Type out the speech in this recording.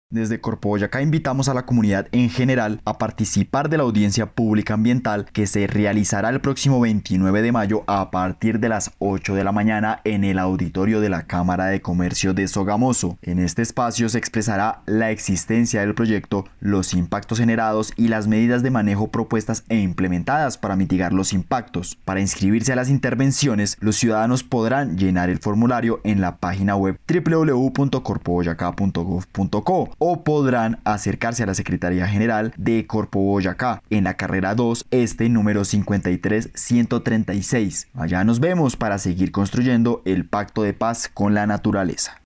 Desde Corpo Boyacá invitamos a la comunidad en general a participar de la audiencia pública ambiental que se realizará el próximo 29 de mayo a partir de las 8 de la mañana en el auditorio de la Cámara de Comercio de Sogamoso. En este espacio se expresará la existencia del proyecto, los impactos generados y las medidas de manejo propuestas e implementadas para mitigar los impactos. Para inscribirse a las intervenciones, los ciudadanos podrán llenar el formulario en la página web www.corpoboyacá.gov.co o podrán acercarse a la Secretaría General de Corpo Boyacá en la carrera 2, número 53136. Allá nos vemos para seguir construyendo el pacto de paz con la naturaleza.